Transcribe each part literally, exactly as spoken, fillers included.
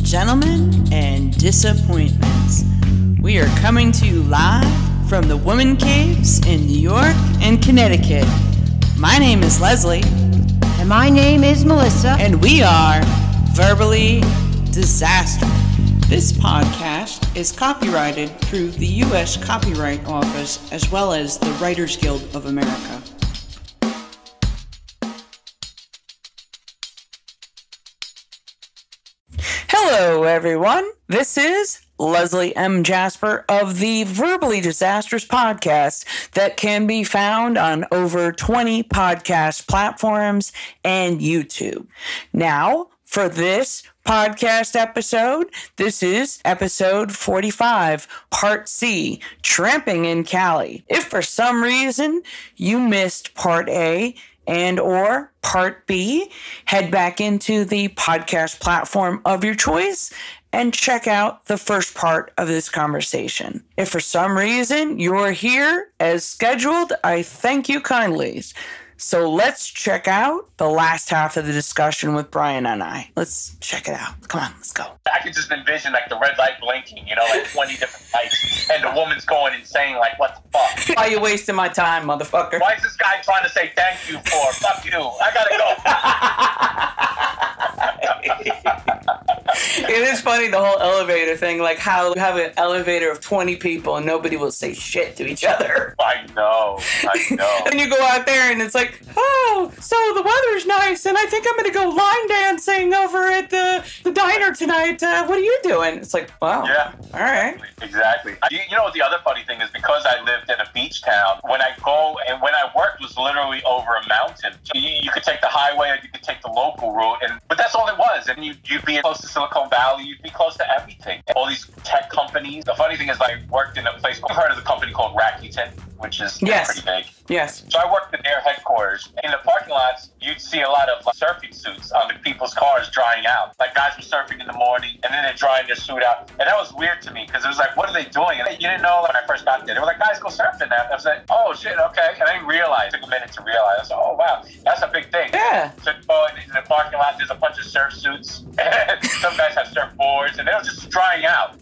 gentlemen, and disappointments. We are coming to you live from the Woman Caves in New York and Connecticut. My name is Leslie. And my name is Melissa. And we are Verbally Disastrous. This podcast is copyrighted through the U S Copyright Office as well as the Writers Guild of America. Hello, everyone. This is Leslie M. Jasper of the Verbally Disastrous podcast that can be found on over twenty podcast platforms and YouTube. Now, for this podcast episode, this is episode forty-five, part C, Tramping in Cali. If for some reason you missed part A and or part B, head back into the podcast platform of your choice and check out the first part of this conversation. If for some reason you're here as scheduled, I thank you kindly. So let's check out the last half of the discussion with Brian and I. Let's check it out. Come on, let's go. I could just envision like the red light blinking, you know, like twenty different lights, and the woman's going and saying like, what the fuck? Why are you wasting my time, motherfucker? Why is this guy trying to say thank you for? Fuck you. I gotta go. It is funny, the whole elevator thing, like how you have an elevator of twenty people and nobody will say shit to each other. I know, I know. And you go out there and it's like, oh, so the weather's nice and I think I'm going to go line dancing over at the, the diner tonight. Uh, what are you doing? It's like, wow. Yeah. All right. Exactly. You, you know what the other funny thing is? Because I lived in a beach town, when I go and when I worked was literally over a mountain. So you, you could take the highway or you could take the local route, and but that's all it was. And you, you'd be close to Silicon Valley, you'd be close to everything. All these tech companies. The funny thing is I worked in a place, I've heard of the company called Rakuten, which is yes. pretty big. Yes. So I worked in their headquarters. In the parking lots, you'd see a lot of like, surfing suits on the people's cars drying out. Like guys were surfing in the morning and then they're drying their suit out. And that was weird to me because it was like, what are they doing? And you didn't know when I first got there. They were like, guys, go surfing now. I was like, oh shit, okay. And I didn't realize. It took a minute to realize. I was like, oh wow, that's a big thing. Yeah. So oh, in the parking lot, there's a bunch of surf suits. Some guys have surfboards and they were just drying out.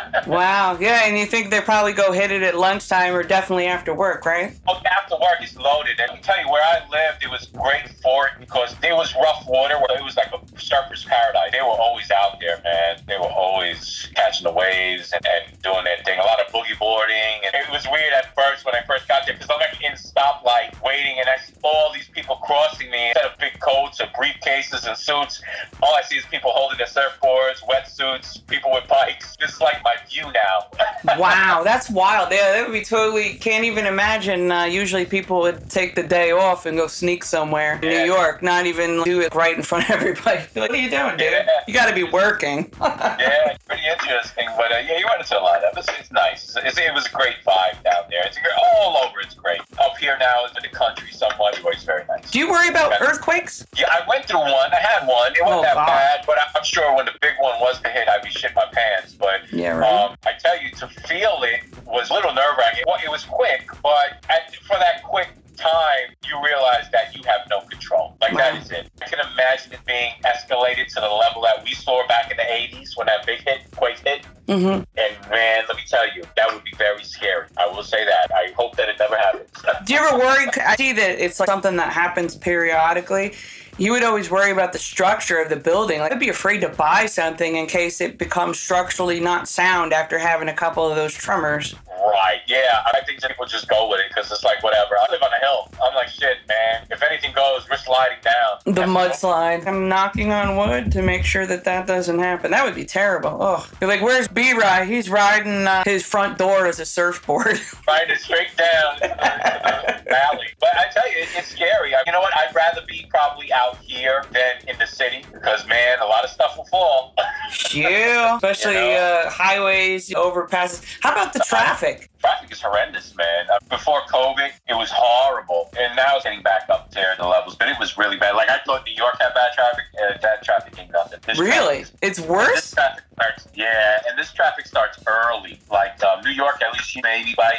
Wow. Yeah, and you think they probably go hit it at lunchtime or definitely after work, right? Oh, after work is loaded. And let me tell you, where I lived, it was great for it because there was rough water. It was like a surfer's paradise. They were always out there, man. They were always catching the waves and, and doing their thing. A lot of boogie boarding. And it was weird at first when I first got there because I'm like in stoplight waiting and I see all these people crossing me instead of big coats or briefcases and suits. All I see is people holding their surfboards, wetsuits, people with bikes. This is like my view now. Wow, that's wild. Yeah, that would be totally, can't even imagine. Uh, usually people would take the day off and go sneak somewhere in yeah. New York, not even do it right in front of everybody. Like, what are you doing, dude? Yeah. You got to be working. Yeah, it's pretty interesting. But uh, yeah, you went into a lot of it. It's, it's nice. It's, it was a great vibe down there. It's a great, all over. It's great. Up here now is in the country somewhat, but it's very nice. Do you worry about yeah. earthquakes? Yeah, I went through one. I had one. It wasn't oh, that God. bad, but I'm sure when the big one was to hit, I'd be shit my pants. But yeah, right. um, I tell you, to feel it was a little nerve-wracking. Well, it was quick, but at, for that quick time, you realize that you have no control. Like, wow. That is it. I can imagine it being escalated to the level that we saw back in the eighties when that big hit, quake hit. Mm-hmm. And, man, let me tell you, that would be very scary. I will say that. I hope that it never happens. Do you ever worry? I see that it's like something that happens periodically. You would always worry about the structure of the building. Like, I'd be afraid to buy something in case it becomes structurally not sound after having a couple of those tremors. Right, yeah. I think people just go with it because it's like, whatever. I live on a hill. I'm like, shit, man. If anything goes, we're sliding down. The mudslide. I'm knocking on wood to make sure that that doesn't happen. That would be terrible. Oh, you're like, where's B-Rye? He's riding uh, his front door as a surfboard. Riding it straight down the valley. But I tell you, it's scary. You know what? I'd rather be probably out here than in the city because, man, a lot of stuff will fall. Yeah, especially you know? uh, highways, overpasses. How about the traffic? Traffic is horrendous, man. Uh, before COVID, it was horrible. And now it's getting back up to the levels. But it was really bad. Like, I thought New York had bad traffic. Uh, that traffic ain't nothing. This really? Traffic, it's worse? This traffic starts, yeah, and this traffic starts early. Like, um, New York, at least maybe by seven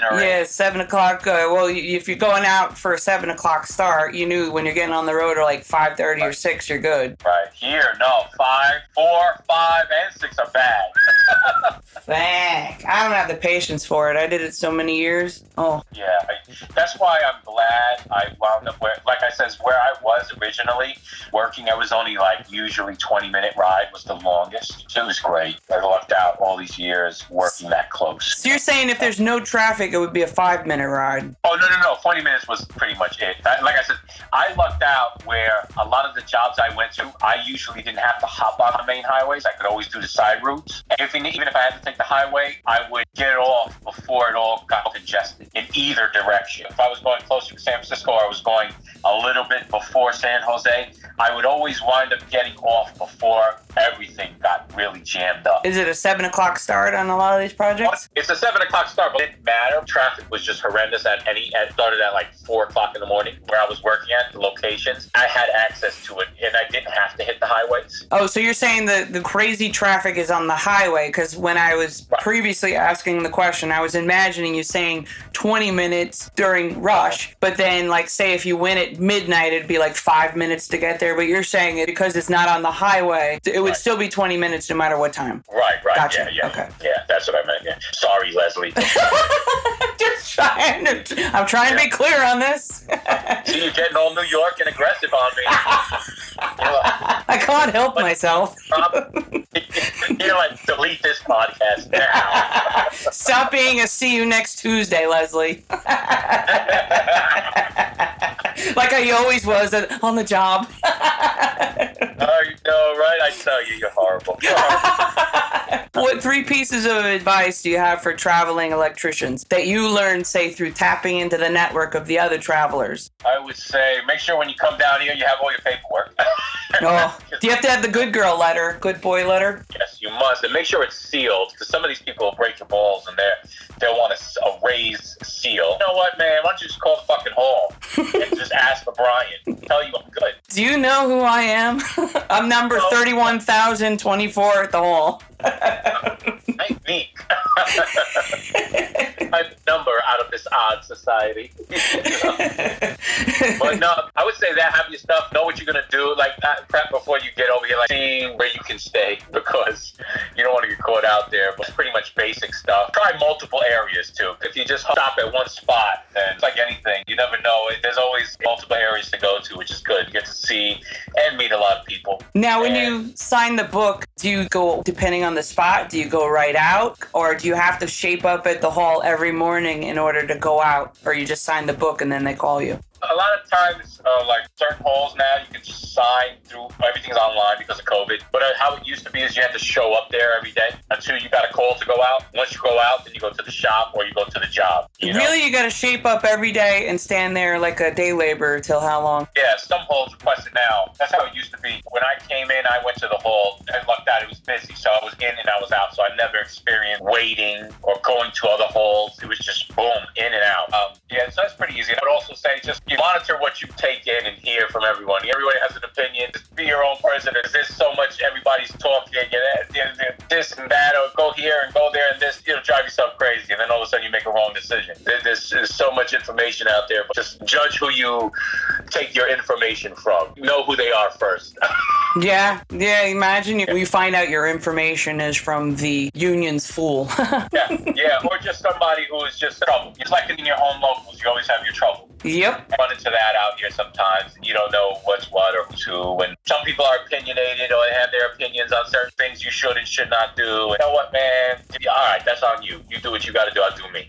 or Yeah, eight. seven o'clock. Uh, well, y- if you're going out for a seven o'clock start, you knew when you're getting on the road at like five thirty or six, you're good. Right. Here, no. Five, four, five, and six are bad. Thank. I don't have the patience for it. I did it so many years. Oh. Yeah, I, that's why I'm glad I wound up where, like I said, where I was originally working. I was only like usually twenty minute ride was the longest. So it was great. I lucked out all these years working that close. So you're saying if there's no traffic, it would be a five minute ride? Oh, no, no, no. twenty minutes was pretty much it. That, like I said, I lucked out where a lot of the jobs I went to, I usually didn't have to hop on the main highways. I could always do the side routes. If you, even if I had to take the highway, I would get it off before it all got congested in either direction. If I was going closer to San Francisco or I was going a little bit before San Jose, I would always wind up getting off before everything got really jammed up. Is it a seven o'clock start on a lot of these projects? It's a seven o'clock start, but it didn't matter. Traffic was just horrendous at any. It started at like four o'clock in the morning where I was working at the locations. I had access to it, and I didn't have to hit the highways. Oh, so you're saying the, the crazy traffic is on the highway? Because when I was Right. previously asking the question, I was imagining you saying twenty minutes during rush, but then, like, say if you went at midnight, it'd be like five minutes to get there. But you're saying it because it's not on the highway, it would Right. still be twenty minutes no matter what time. Right, right, Gotcha. yeah, yeah, Okay. yeah. That's what I meant. Yeah. Sorry, Leslie. Just trying to, I'm trying to be clear on this. See, you're getting all New York and aggressive on me. You're like, I can't help myself. you're like, delete this podcast now. Stop being a see you next Tuesday, Leslie. Like I always was at, on the job. Oh, you know, right? I tell you, you're horrible. You're horrible. What three pieces of advice do you have for traveling electricians that you learned, say, through tapping into the network of the other travelers? I would say make sure when you come down here, you have all your paperwork. Oh, do you have to have the good girl letter, good boy letter? Yes, you must. And make sure it's sealed, because some of these people will break your balls and they're, they'll want a, a raised seal. You know what, man? Why don't you just call the fucking hall and just ask for Brian? Tell you I'm good. Do you know who I am? I'm number No. thirty-one thousand twenty-four at the hall. I'm meek. I'm a number out of this odd society. But no, I would say that, have your stuff, know what you're going to do, like that, prep before you get over here, like seeing where you can stay, because you don't want to get caught out there. But it's pretty much basic stuff. Try multiple areas too. If you just stop at one spot, then it's like anything. You never know. There's always multiple areas to go to, which is good. You get to see and meet a lot of people. Now, when And- you sign the book, do you go, depending on the spot, do you go right out? Or do you have to shape up at the hall every morning in order to go out? Or you just sign the book and then they call you? A lot of times, uh, like certain halls now, you can just sign through, everything's online because of COVID. But uh, how it used to be is you had to show up there every day until you got a call to go out. Once you go out, then you go to the shop or you go to the job. You know? Really, you got to shape up every day and stand there like a day laborer till how long? Yeah, some halls request it now. That's how it used to be. When I came in, I went to the hall and lucked out. It was busy, so I was in and I was out. So I never experienced waiting or going to other halls. It was just boom, in and out. Um, yeah, so that's pretty easy. I would also say just you monitor what you take in and hear from everyone. Everybody has an opinion. Just be your own person. There's so much everybody's talking, and this and that, or go here and go there, and this, it'll drive yourself crazy. And then all of a sudden you make a wrong decision. There's, there's so much information out there, but just judge who you take your information from. Know who they are first. Yeah, yeah. Imagine you, you find out your information is from the union's fool. yeah, yeah, or just somebody who is just trouble. It's like in your home locals, you always have your trouble. Yep. I run into that out here sometimes, and you don't know what's what or who's who. And some people are opinionated or they have their opinions on certain things you should and should not do. And you know what, man? All right, that's on you. You do what you got to do. I'll do me.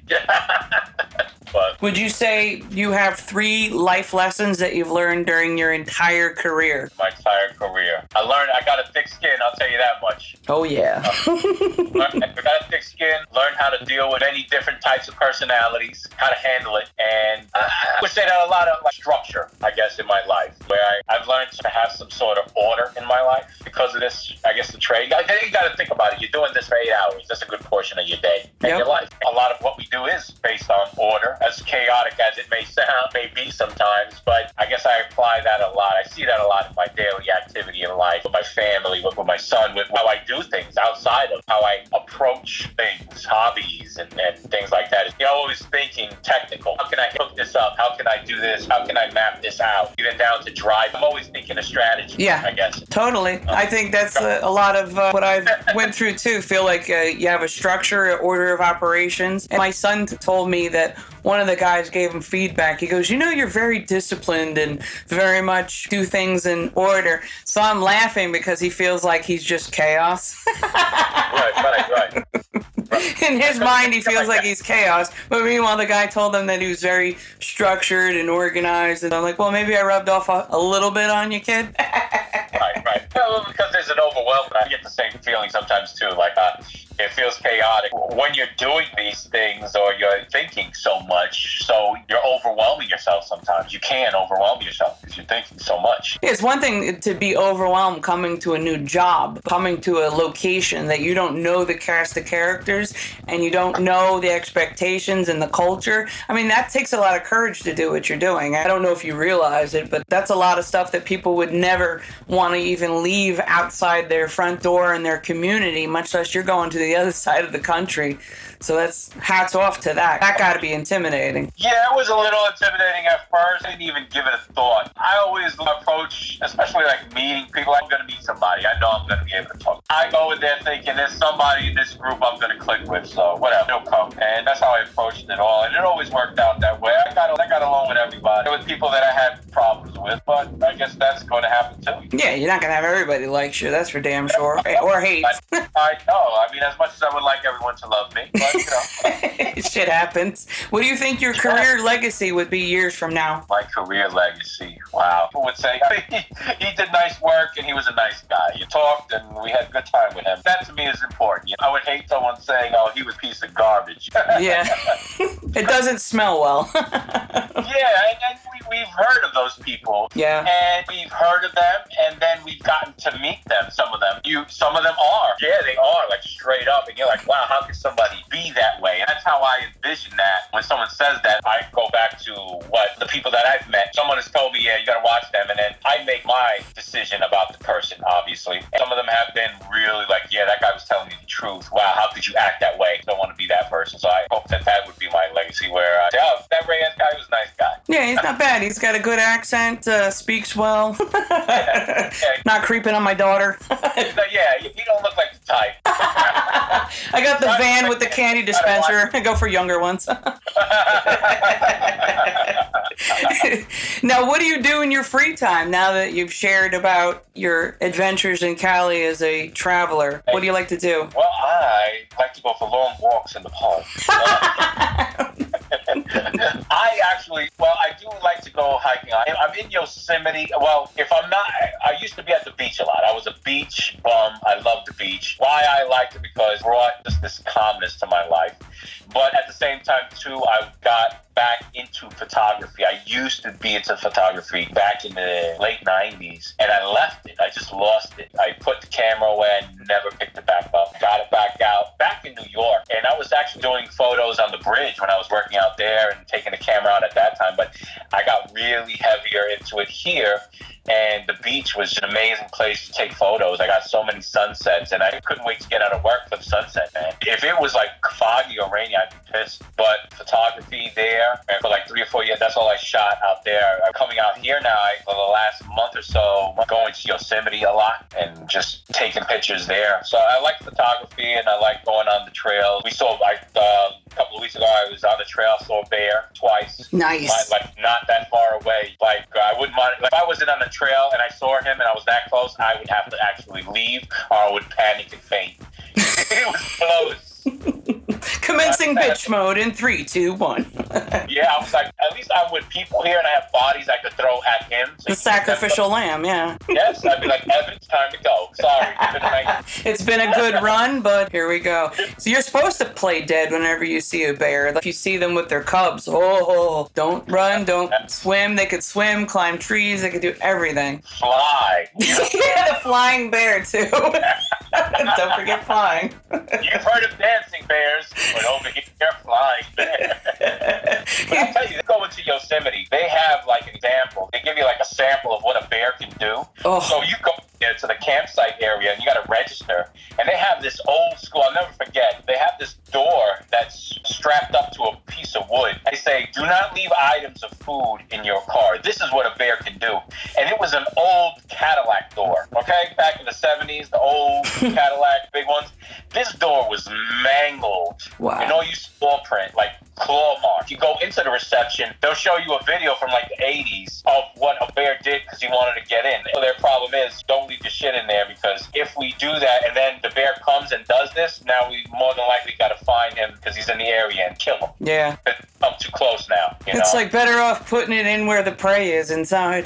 But Would you say you have three life lessons that you've learned during your entire career? my entire career, I learned I got a thick skin. I'll tell you that much. Oh, yeah. Learn, I got a thick skin. Learn how to deal with many different types of personalities, how to handle it, and uh, I would say that a lot of like structure, I guess, in my life, where where I, I've learned to have some sort of order in my life because of this, I guess, the trade. You got, you got to think about it. You're doing this for eight hours. That's a good portion of your day and Yep. your life. A lot of what we do is based on order, as chaotic as it may sound, may be sometimes, but I guess I apply that a lot. I see that a lot in my daily activity in life, with my family, with, with my son, with how I do things outside of how I approach things, hobbies, and, and things like that. You're always thinking technical. How can I hook this up? How can I do this? How can I map this out? Even down to drive. I'm always thinking of strategy, Yeah. I guess. Totally. I think that's a, a lot of uh, what I've went through too. Feel like uh, you have a structure, an order of operations. And my son t- told me that one of the guys gave him feedback. He goes, you know, you're very disciplined and very much do things in order. So I'm laughing because he feels like he's just chaos. Right, right, right. In his mind, he feels like he's chaos. But meanwhile, the guy told him that he was very structured and organized. And I'm like, well, maybe I rubbed off a, a little bit on you, kid. Right, right. Well, because there's an overwhelm. I get the same feeling sometimes too. Like uh, it feels chaotic when you're doing these things or you're thinking so much. So you're overwhelming yourself sometimes. You can overwhelm yourself because you're thinking so much. It's one thing to be overwhelmed coming to a new job, coming to a location that you don't know the cast of characters and you don't know the expectations and the culture. I mean, that takes a lot of courage to do what you're doing. I don't know if you realize it, but that's a lot of stuff that people would never want to even leave outside their front door in their community, much less you're going to the other side of the country. So that's hats off to that. That got to be intimidating. Yeah, it was a little intimidating at first. I didn't even give it a thought. I always approach, especially like meeting people. I'm going to meet somebody. I know I'm going to be able to talk. I go in there thinking there's somebody in this group I'm going to click with, so whatever, they'll come. And that's how I approached it all. And it always worked out that way. I got, I got along with everybody. There were people that I had problems with, but I guess that's going to happen too. Yeah, you're not going to have everybody likes you. That's for damn sure. Or hates. I, I know. I mean, as much as I would like everyone to love me, but you know. Shit happens. What do you think your career legacy would be years from now? My career legacy. Wow. People would say he, he did nice work and he was a nice guy. You talked and we had a good time with him. That to me is important. I would hate someone saying, oh, he was a piece of garbage. Yeah. It doesn't smell well. Yeah, and, and we, we've heard of those people. Yeah. And we've heard of them, and then we've gotten to meet them, some of them. You, some of them are. Yeah, they are, like, straight up. And you're like, wow, how can somebody be that way? And that's how I envision that. When someone says that, I go back to what the people that I've met. Someone has told me, yeah, you got to watch them. And then I make my decision about the person, obviously. And some of them have been really like, yeah, that guy was telling me the truth. Wow, how could you act that way? I don't want to be that person. So I hope that that would be my legacy where I say, oh, that Reyes guy was a nice guy. Yeah, he's not bad. He's got a good accent, uh, speaks well. Yeah. Yeah. Not creeping on my daughter. Yeah, you don't look like the type. I got the van with the candy dispenser. I go for younger ones. Now, what do you do in your free time now that you've shared about your adventures in Cali as a traveler? What do you like to do? Well, I like to go for long walks in the park. I actually, well, I do like to go hiking. I, I'm in Yosemite. Well, if I'm not, I used to be at the beach a lot. I was a beach bum. I love the beach. Why I liked it because it brought just this calmness to my life. But at the same time, too, I got back into photography. I used to be into photography back in the late nineties, and I left it. I just lost it. I put the camera away and never picked it back up. Got it back out, back in New York. And I was actually doing photos on the bridge when I was working out there and taking the camera out at that time. But I got really heavier into it here. And the beach was an amazing place to take photos. I got so many sunsets, and I couldn't wait to get out of work for the sunset, man. If it was like foggy or rainy, I'd be pissed. But photography there, and for like three or four years, that's all I shot out there. I'm coming out here now I, for the last month or so, I'm going to Yosemite a lot and just taking pictures there. So I like photography, and I like going on the trails. We saw, like, uh, a couple of weeks ago, I was on the trail, saw a bear twice. Nice. My, like, not that far away. Like, I wouldn't mind, like, if I wasn't on the trail and I saw him and I was that close, I would have to actually leave or I would panic and faint. It was close. Commencing bitch mode in three, two, one. Yeah, I was like, at least I'm with people here and I have bodies I could throw at him him. So The sacrificial lamb, yeah. Yes, I'd be like, Evan, it's time to go. Sorry. It's been a good run, but here we go. So you're supposed to play dead whenever you see a bear. If you see them with their cubs, oh, don't run, don't swim. They could swim, climb trees, they could do everything. Fly. Yeah, the flying bear, too. Don't forget flying. You've heard of dancing bears, but over here, they're flying bears. But I'll tell you, they go into Yosemite. They have like an example. They give you like a sample of what a bear can do. Oh. So you go there to the campsite area and you got to register. And they have this old school, I'll never forget, they have this door that's strapped up to a piece of wood. They say, do not leave items of food in your car. This is what a bear can do. And it was an old Cadillac door, okay? Back in the seventies, the old Cadillac, big ones. This door was mangled. Wow. You know, you small print, like claw mark. You go into the reception, they'll show you a video from like the eighties of what a bear did because he wanted to get in. So their problem is, don't leave your shit in there, because if we do that and then the bear comes and does this, now we more than likely got to find him because he's in the area and kill him. Yeah. I'm too close now. You it's know? like better off putting it in where the prey is, inside.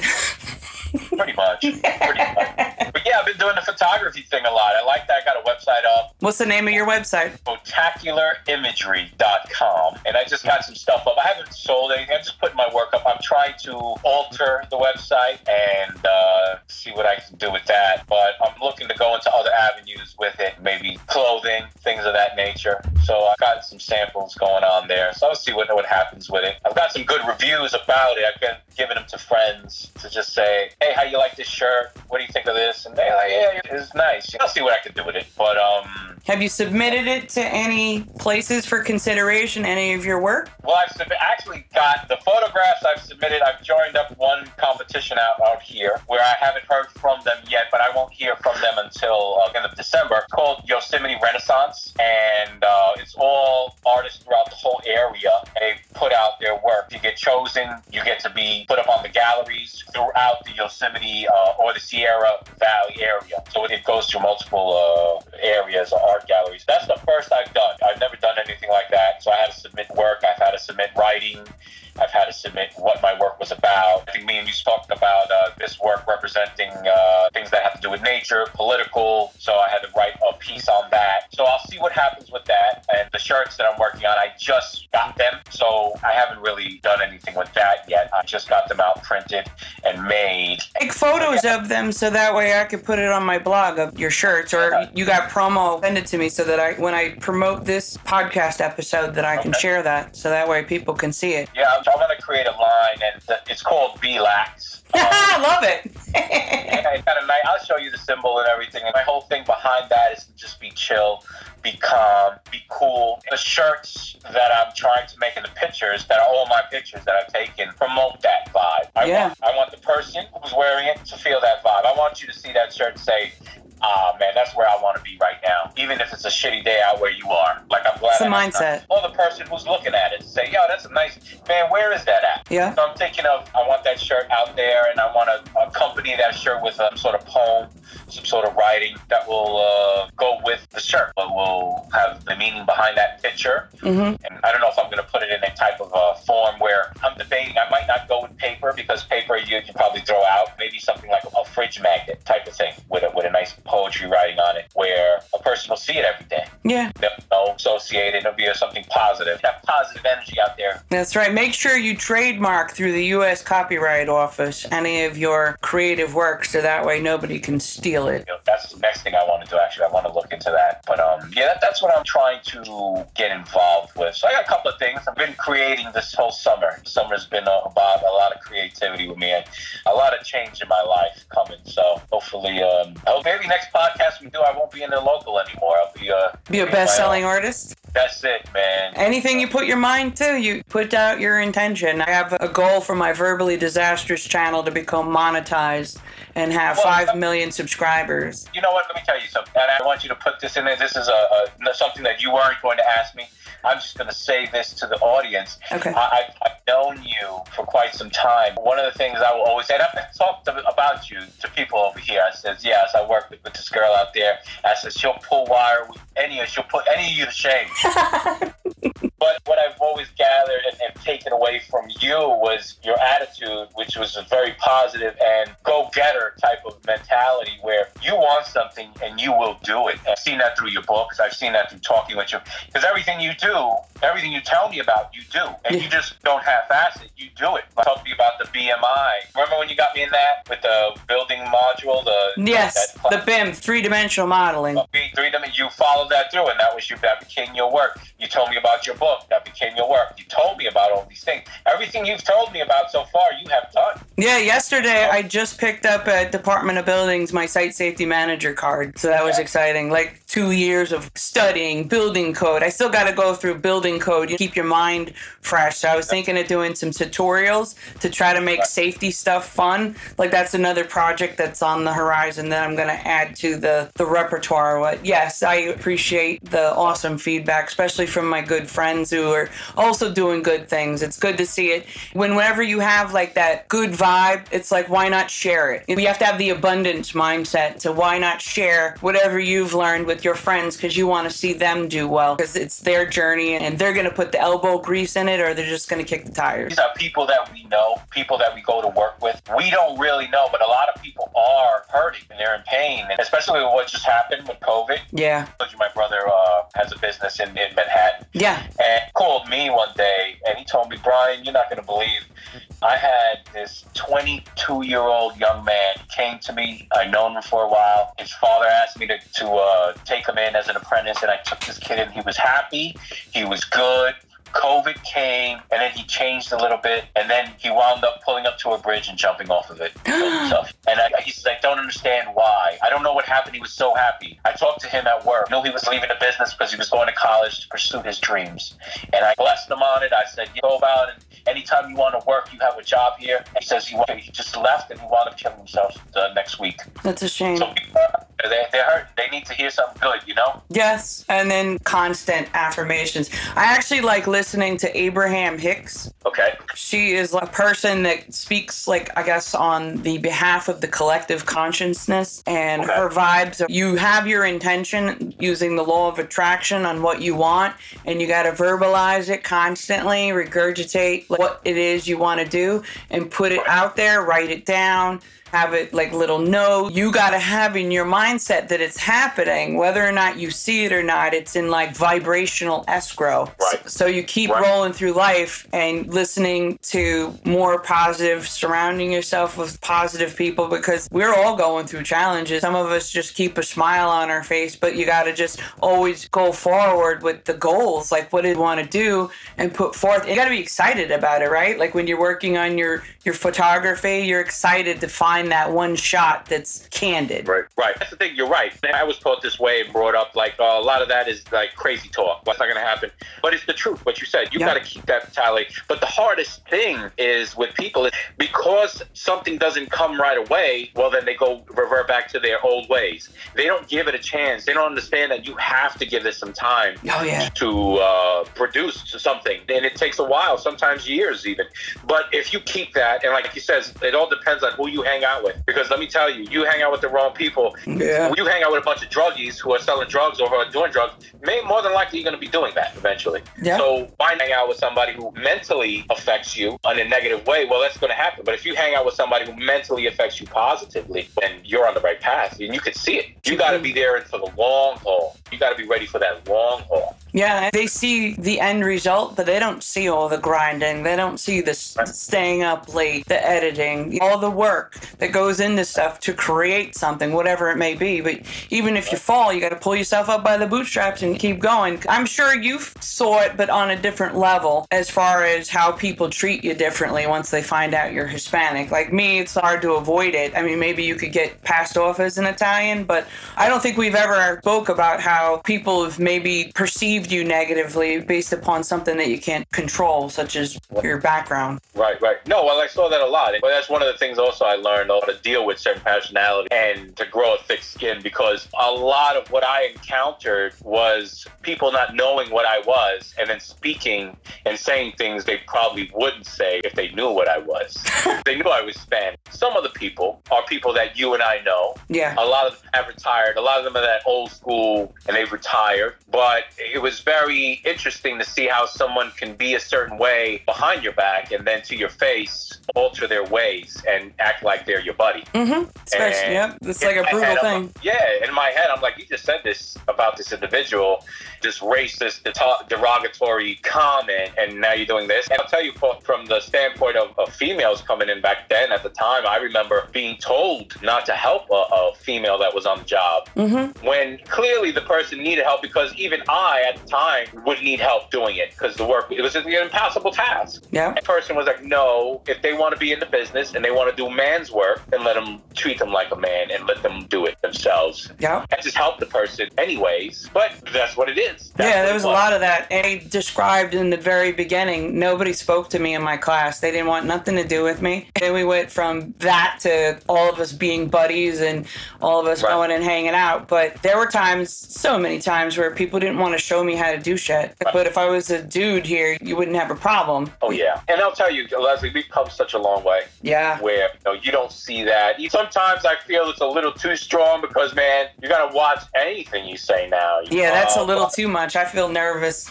Pretty much. Pretty much. But yeah, I've been doing the photography thing a lot. I like that. I got a website up. What's the name of your website? Spectacular Imagery dot com. And I just got some stuff up. I haven't sold anything. I'm just putting my work up. I'm trying to alter the website and uh, see what I can do with that. But I'm looking to go into other avenues with it. Maybe clothing, things of that nature. So I've got some samples going on there. So I'll see what, what happens with it. I've got some good reviews about it. I've been giving them to friends to just say, hey, how you like this shirt? What do you think of this? And they're like, yeah, it's nice. I'll see what I can do with it. But, um... have you submitted it to any places for consideration, any of your work? Well, I've sub- actually got the photographs I've submitted. I've joined up one competition out, out here where I haven't heard from them yet, but I won't hear from them until uh, end of December. It's called Yosemite Renaissance, and uh, it's all artists throughout the whole area. They put out their work. You get chosen, you get to be put up on the galleries throughout the Yosemite uh, or the Sierra Valley area. So it goes through multiple uh, areas, art galleries. That's the first I've done. I've never done anything like that. So I had to submit work. I've had to submit writing. I've had to submit what my work was about. I think me and you talked about uh, this work representing uh, things that have to do with nature, political. So I had to write a piece on that. So I'll see what happens with that. And the shirts that I'm working on, I just got them. So I haven't really done anything with that yet. I just got them out printed and made. Take photos of them so that way I could put it on my blog of your shirts, or Okay. you got promo, send it to me so that I, when I promote this podcast episode, that I can Okay. share that so that way people can see it. Yeah, I'm, I'm going to create a line, and it's called B-Lax. Um, I love it. yeah, it's kind of nice. I'll show you the symbol and everything. And my whole thing behind that is to just be chill, be calm, be cool. The shirts that I'm trying to make in the pictures, that are all my pictures that I've taken, promote that vibe. I, Yeah. want, I want the person who's wearing it to feel that vibe. I want you to see that shirt and say, ah, man, that's where I want to be right now. Even if it's a shitty day out where you are. Like, I'm glad. It's a I have mindset. time. Or the person who's looking at it say, yo, that's a nice, man, where is that at? Yeah. So I'm thinking of, I want that shirt out there, and I want to accompany that shirt with some sort of poem, some sort of writing that will uh, go with the shirt, but will have the meaning behind that picture. Mm-hmm. And I don't know if I'm going to put it in a type of uh, form where I'm debating. I might not go with paper, because paper you can probably throw out. Maybe something like a fridge magnet type of thing with a, with a nice poetry writing on it, where a person will see it every day. Yeah. They'll know, associate it. It'll be something positive. Have positive energy out there. That's right. Make sure you trademark through the U S Copyright Office any of your creative work so that way nobody can steal it. You know, that's the next thing I want to do, actually. I want to look into that. But um, yeah, that, that's what I'm trying to get involved with. So I got a couple of things. I've been creating this whole summer. Summer's been uh, about a lot of creativity with me, and a lot of change in my life coming. So hopefully, um, oh, maybe next podcast we do, I won't be in the local anymore. I'll be uh, Be a best-selling artist. That's it, man. Anything you put your mind to, you put out your intention. I have a goal for my Verbally Disastrous channel to become monetized and have Well, five million subscribers. You know what? Let me tell you something. And I want you to put this in there. This is a, a something that you weren't going to ask me. I'm just going to say this to the audience. Okay. I, I've, I've known you for quite some time. One of the things I will always say, and I've talked to, about you to people over here. I says, yes, I work with, with this girl out there. I says, she'll pull wire with any of, she'll put any of you to shame. But what I've always gathered and, and taken away from you was your attitude, which was a very positive and go-getter type of mentality where you want something and you will do it. I've seen that through your books. I've seen that through talking with you. Because everything you do, everything you tell me about, you do. And you just don't half-ass it. You do it. I talked to you about the B M I. Remember when you got me in that with the building module? The Yes, the B I M, three-dimensional modeling. Three, you followed that through, and that was your, that became your work. You told me about your book. That became your work. You told me about all these things. Everything you've told me about so far, you have done. Yeah, yesterday I just picked up at Department of Buildings my site safety manager card. So that was yeah. exciting. Like two years of studying building code. I still got to go through building code. You keep your mind fresh. So I was thinking of doing some tutorials to try to make right. safety stuff fun. Like that's another project that's on the horizon that I'm going to add to the, the repertoire. But yes, I appreciate the awesome feedback, especially from my good friends who are also doing good things. It's good to see it. When whenever you have like that good vibe, it's like, why not share it? We have to have the abundance mindset. So why not share whatever you've learned with your friends because you want to see them do well because it's their journey and they're going to put the elbow grease in it or they're just going to kick the tires. These are people that we know, people that we go to work with. We don't really know, but a lot of people are hurting and they're in pain, and especially with what just happened with COVID. Yeah. My brother uh, has a business in, in Manhattan. Yeah. And he called me one day and he told me, Brian, you're not going to believe, I had this twenty-two-year-old young man came to me. I'd known him for a while. His father asked me to, to uh, take him in as an apprentice, and I took this kid in. He was happy. He was good. COVID came, and then he changed a little bit, and then he wound up pulling up to a bridge and jumping off of it. And I, he says, I don't understand why. I don't know what happened. He was so happy. I talked to him at work. I knew he was leaving the business because he was going to college to pursue his dreams. And I blessed him on it. I said, you go about it. Anytime you want to work, you have a job here. And he says he, he just left, and he wound up killing himself the next week. That's a shame. So they, they're hurt. They need to hear something good, you know? Yes. And then constant affirmations. I actually like listening to Abraham Hicks. Okay. She is a person that speaks, like, I guess, on the behalf of the collective consciousness. And okay. her vibes are, you have your intention using the law of attraction on what you want, and you got to verbalize it constantly, regurgitate what it is you want to do, and put it out there, write it down. Have it like little note. You got to have in your mindset that it's happening, whether or not you see it or not. It's in like vibrational escrow. Right. So, so you keep right. rolling through life and listening to more positive, surrounding yourself with positive people because we're all going through challenges. Some of us just keep a smile on our face, but you got to just always go forward with the goals, like what you want to do and put forth. You got to be excited about it, right? Like when you're working on your, your photography, you're excited to find that one shot that's candid. Right, right. That's the thing. You're right. I was taught this way and brought up like uh, a lot of that is like crazy talk. What's not going to happen? But it's the truth. What you said. You yep. got to keep that mentality. But the hardest thing is with people is because something doesn't come right away. Well, then they go revert back to their old ways. They don't give it a chance. They don't understand that you have to give it some time oh, yeah. to uh, produce something, and it takes a while, sometimes years even. But if you keep that, and like you said, it all depends on who you hang out with, because let me tell you, you hang out with the wrong people. Yeah. When you hang out with a bunch of druggies who are selling drugs or who are doing drugs, may more than likely you're going to be doing that eventually. Yeah. So why hang out with somebody who mentally affects you in a negative way? Well, that's going to happen. But if you hang out with somebody who mentally affects you positively, then you're on the right path, and you can see it. You got to be there for the long haul. You got to be ready for that long haul. Yeah, they see the end result, but they don't see all the grinding. They don't see the right. staying up late, the editing, all the work that goes into stuff to create something, whatever it may be. But even if you fall, you got to pull yourself up by the bootstraps and keep going. I'm sure you saw it, but on a different level, as far as how people treat you differently once they find out you're Hispanic. Like me, it's hard to avoid it. I mean, maybe you could get passed off as an Italian, but I don't think we've ever spoke about how people have maybe perceived you negatively based upon something that you can't control, such as your background. Right, right. No, well, I saw that a lot. But that's one of the things also I learned learn how to deal with certain personality and to grow a thick skin, because a lot of what I encountered was people not knowing what I was and then speaking and saying things they probably wouldn't say if they knew what I was. They knew I was Spanish. Some of the people are people that you and I know. Yeah. A lot of them have retired. A lot of them are that old school and they've retired. But it was very interesting to see how someone can be a certain way behind your back and then to your face alter their ways and act like they're your buddy. Mm-hmm. Especially, yep. It's like a brutal head, thing. Yeah, in my head, I'm like, you just said this about this individual, this racist, derogatory comment, and now you're doing this. And I'll tell you, from the standpoint of, of females coming in back then, at the time, I remember being told not to help a, a female that was on the job, mm-hmm. when clearly the person needed help, because even I, at the time, would need help doing it, because the work, it was an impossible task. Yeah. The person was like, no, if they want to be in the business and they want to do man's work, then let them treat them like a man and let them do it themselves. Yeah. And just help the person anyways. But that's what it is. That's yeah, there was was a lot of that. And I described in the very beginning, nobody spoke to me in my class. They didn't want nothing to do with me. And we went from that to all of us being buddies and all of us right. going and hanging out. But there were times, so many times, where people didn't want to show me how to do shit. Right. But if I was a dude here, you wouldn't have a problem. Oh, yeah. And I'll tell you, Leslie, we've come such a long way. Yeah. Where, you know, you don't see that. Sometimes I feel it's a little too strong because, man, you got to watch anything you say now. Yeah, that's uh, a little too much. I feel nervous.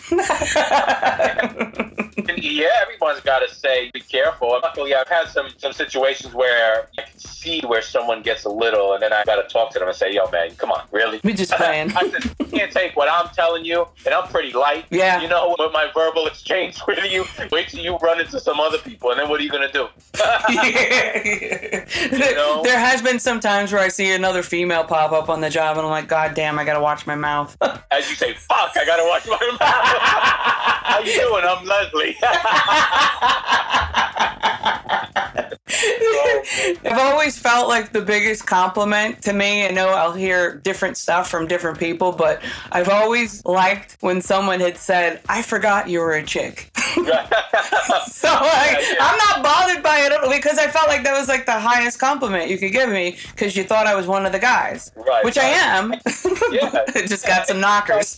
Yeah, everyone's got to say, be careful. Luckily, I've had some, some situations where I can see where someone gets a little, and then I got to talk to them and say, yo, man, come on, really? We just playing. I said, you can't take what I'm telling you, and I'm pretty light. Yeah. You know, with my verbal exchange with you, wait till you run into some other people, and then what are you going to do? Yeah. You know? There has been some times where I see another female pop up on the job, and I'm like, God damn, I got to watch my mouth. As you say, fuck, I got to watch my mouth. How you doing? I'm Leslie. I've always felt like the biggest compliment to me, I know I'll hear different stuff from different people, but I've always liked when someone had said, I forgot you were a chick. So like, yeah, yeah. I'm not bothered by it because I felt like that was like the highest compliment you could give me, because you thought I was one of the guys, right, which right. I am. Yeah. It just got some knockers.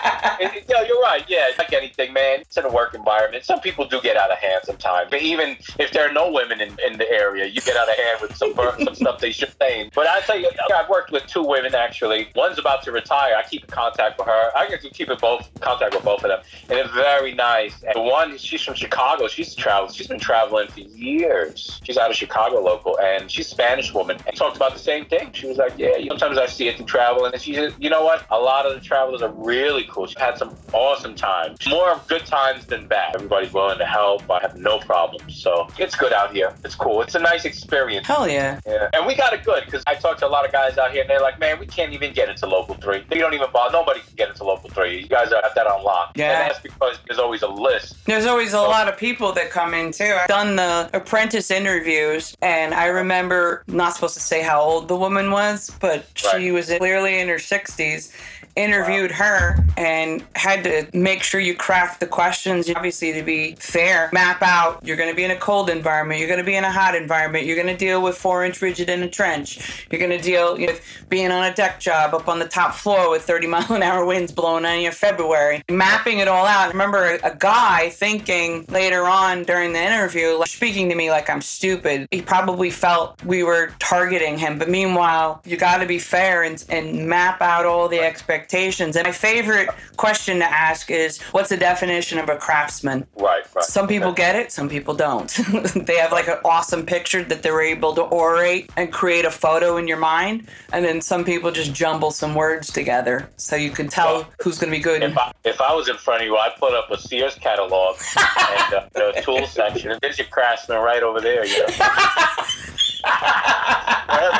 Yeah, you're right. Yeah, like anything, man. It's in a work environment. Some people do get out of hand sometimes. But even if there are no women in, in the area, you get out of hand with some some stuff they should say. But I tell you, I've worked with two women actually. One's about to retire. I keep in contact with her. I get to keep in both contact with both of them, and they're very nice. And the one, she's from Chicago. She's traveled. She's been traveling for years. She's out of Chicago local, and she's a Spanish woman. And talked about the same thing. She was like, yeah, sometimes I see it through travel, and she said, you know what? A lot of the travelers are really cool. She's had some awesome times. More good times than bad. Everybody's willing to help. I have no problems. So it's good out here. It's cool. It's a nice experience. Hell yeah. Yeah. And we got it good, because I talked to a lot of guys out here, and they're like, man, we can't even get into local three. They don't even bother. Nobody can get into local three. You guys have that on lock. Yeah. And that's because there's always a list. There's always a lot of people that come in too. I've done the apprentice interviews, and I remember, not supposed to say how old the woman was, but Right. she was clearly in her sixties. Interviewed wow. her and had to make sure you craft the questions, obviously to be fair, map out, you're going to be in a cold environment, you're going to be in a hot environment, you're going to deal with four inch rigid in a trench, you're going to deal with being on a deck job up on the top floor with thirty mile an hour winds blowing on you in February, mapping it all out. I remember a guy thinking later on during the interview, like, speaking to me like I'm stupid. He probably felt we were targeting him, but meanwhile, you got to be fair and, and map out all the expectations. And my favorite question to ask is, what's the definition of a craftsman? Right, right. Some people get it, some people don't. They have like an awesome picture that they're able to orate and create a photo in your mind. And then some people just jumble some words together so you can tell well, who's going to be good. If I, if I was in front of you, I'd put up a Sears catalog and uh, the tool section. And there's your craftsman right over there, you know. That's horrible.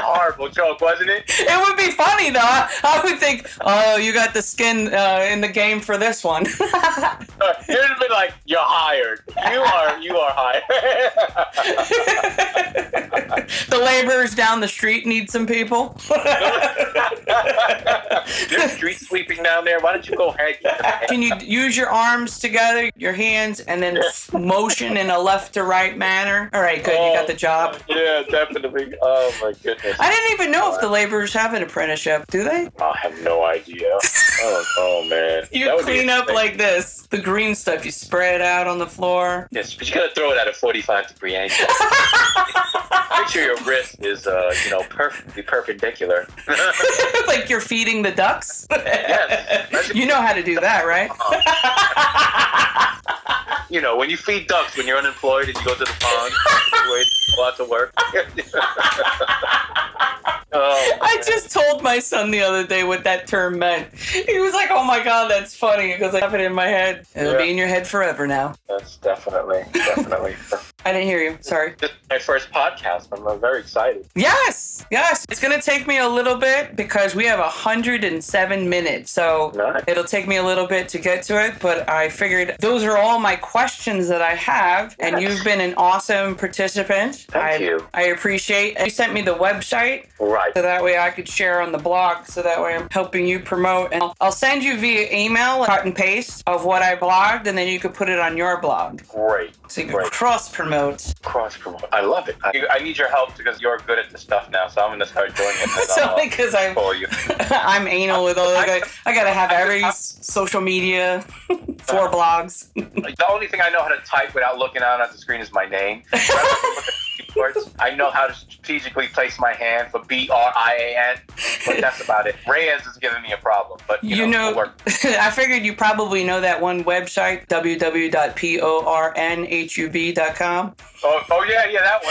terrible joke, wasn't it? It would be funny, though. I, I would think, oh, you got the skin uh, in the game for this one. You'd have been like, you're hired. You are, you are hired. The laborers down the street need some people. There's street sweeping down there. Why don't you go ahead? Can you use your arms together, your hands, and then motion in a left to right manner? All right, good. You got the job. Yeah, definitely. Oh, my goodness. I didn't even know if the laborers have an apprenticeship. Do they? I have no idea. Oh, oh man. You clean up like this. The green stuff, you spray it out on the floor. Yes, but you gotta throw it at a forty-five degree angle. Make sure your wrist is, uh, you know, perfectly perpendicular. Like you're feeding the ducks? Yes. You know how to do that, right? You know, when you feed ducks when you're unemployed and you go to the pond, you wait, go out to work. Oh, I just told my son the other day what that term meant. He was like, oh my God, that's funny, because I have it in my head. It'll Yeah. be in your head forever now. That's definitely, definitely. I didn't hear you. Sorry. This is my first podcast. I'm uh, very excited. Yes, yes. It's going to take me a little bit because we have one hundred seven minutes. So Nice. it'll take me a little bit to get to it. But I figured those are all my questions that I have. And Yes. you've been an awesome participant. Thank I, you. I appreciate You sent me the website. Right. So that way I could share on the blog. So that way I'm helping you promote. And I'll, I'll send you via email, cut and paste of what I blogged. And then you could put it on your blog. Great. So you can Great. cross promote. Cross promote. I love it. I, I need your help because you're good at this stuff now. So I'm going to start doing it. It's only because I'm, for you. I'm anal with all that. I got to have every social media, four blogs. The only thing I know how to type without looking down at the screen is my name. I know how to strategically place my hand for B R I A N, but that's about it. Reyes is giving me a problem, but you, You know, know, it'll work. I figured you probably know that one website, w w w dot pornhub dot com. Oh, oh yeah, yeah, that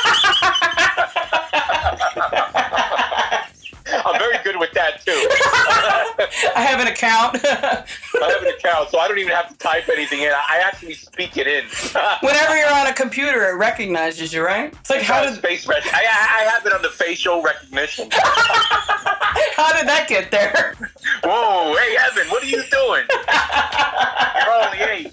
one. I'm very good with that too. I have an account. I have an account, so I don't even have to type anything in. I actually speak it in. Whenever you're on a computer, it recognizes you, right? It's like, how did face rec- I, I have it on the facial recognition. how did that get there? Whoa, hey Evan, what are you doing? You're only eight.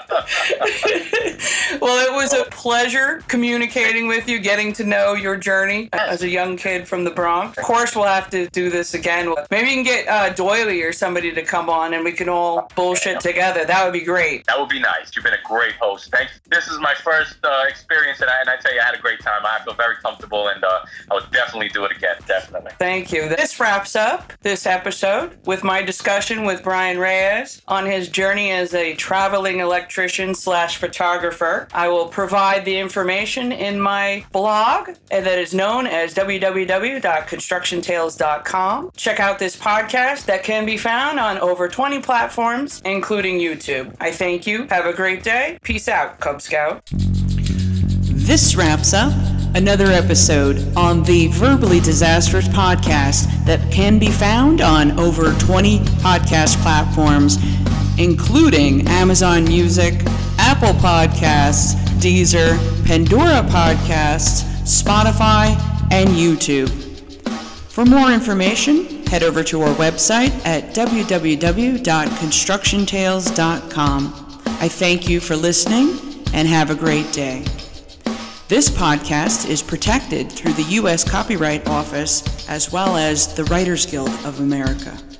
Well, it was a pleasure communicating with you, getting to know your journey as a young kid from the Bronx. Of course, we'll have to do this again. Maybe you can get uh, Doily or somebody to come on and we can all bullshit together. That would be great. That would be nice. You've been a great host. Thanks. This is my first uh, experience, and I, and I tell you, I had a great time. I feel very comfortable, and uh, I would definitely do it again. Definitely. Thank you. This wraps up this episode with my discussion with Brian Reyes on his journey as a traveling electrician slash photographer. I will provide the information in my blog that is known as w w w dot construction tales dot com. Check out this podcast that can be found on over twenty platforms, including YouTube. I thank you. Have a great day. Peace out, Cub Scout. This wraps up another episode on the Verbally Disastrous podcast that can be found on over twenty podcast platforms, including Amazon Music, Apple Podcasts, Deezer, Pandora Podcasts, Spotify, and YouTube. For more information, head over to our website at w w w dot construction tales dot com. I thank you for listening and have a great day. This podcast is protected through the U S Copyright Office as well as the Writers Guild of America.